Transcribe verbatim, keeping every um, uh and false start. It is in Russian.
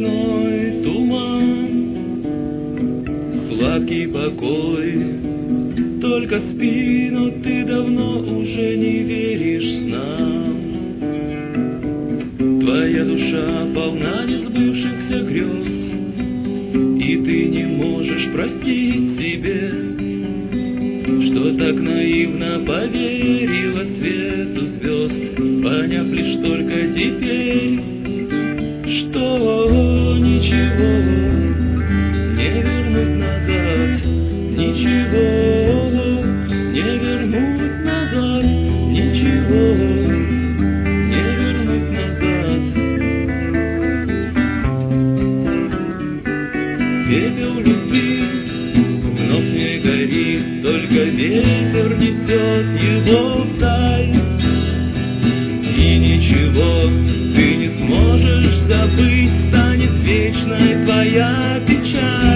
ночной туман, сладкий покой. Только спи, но ты давно уже не веришь снам. Твоя душа полна несбывшихся грез, и ты не можешь простить себе, что так наивно поверила свету звезд, поняв лишь только теперь, что ничего не вернуть назад, ничего не вернуть назад, ничего не вернуть назад. Пепел любви вновь не горит, только ветер несет его вдаль. И ничего ты не сможешь забыть, станет вечной твоя печаль.